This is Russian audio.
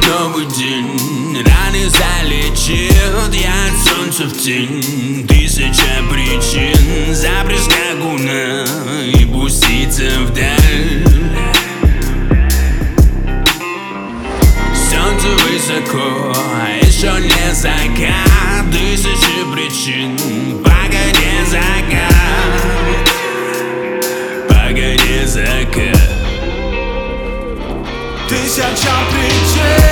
новый день, раны залечит, я от солнца в тень. Тысяча причин запрячь гуна и пуститься вдаль. Солнце высоко, еще не закат. Тысячи причин, погоди закат, погоди закат. Тысяча причин.